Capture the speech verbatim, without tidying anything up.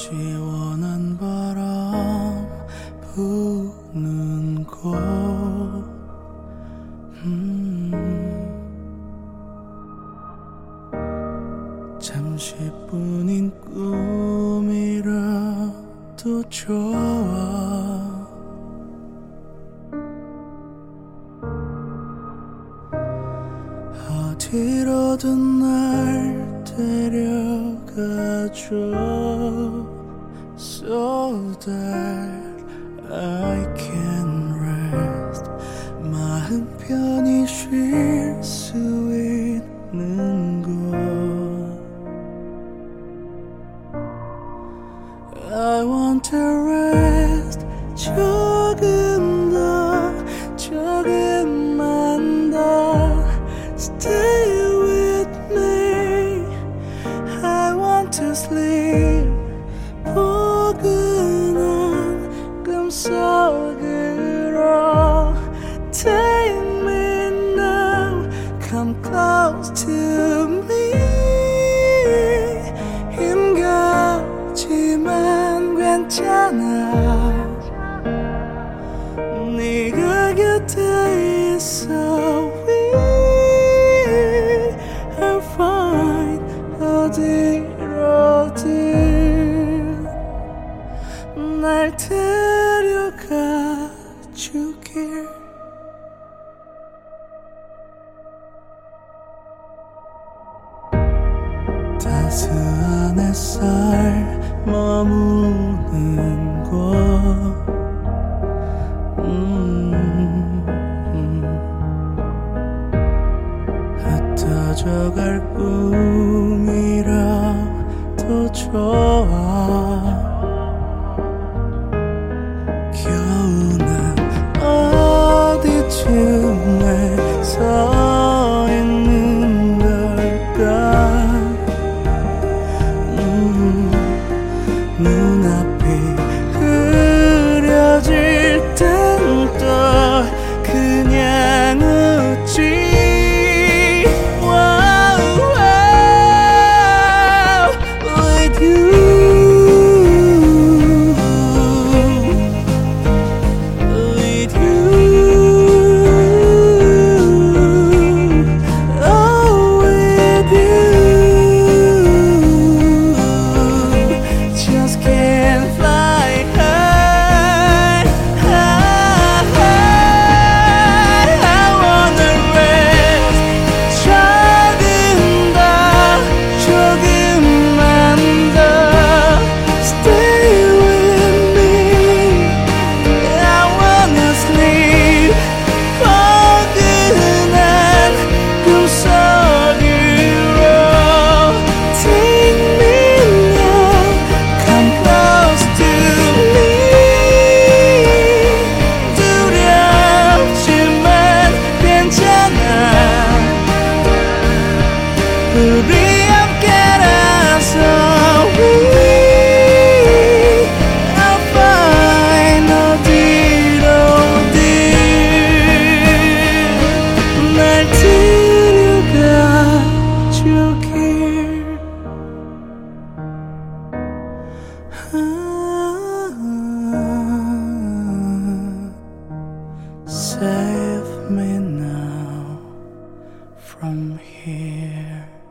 시원한 바람 부는 곳 음. 잠시뿐인 꿈이라도 좋아 어디로든 날 데려가줘 So that I can rest 마음 편히 쉴 수 있는 곳 I want to rest 조금 더 조금만 더 Stay with me I want to sleep 포근한 꿈속으로 Take me now Come close to me 힘겹지만 괜찮아 네가 곁에 있어 어디로든 날 데려가 주길 따스한 햇살 머무는 곳 음, 음. 흩어져갈 꿈이라도 좋아 겨우는 어디쯤에 서 있는 걸까 음, 눈앞이 흐려질 땐 또 그냥 웃지 우리 함께라서 we are fine 어디로든 날 데려가 주길 Save me now from here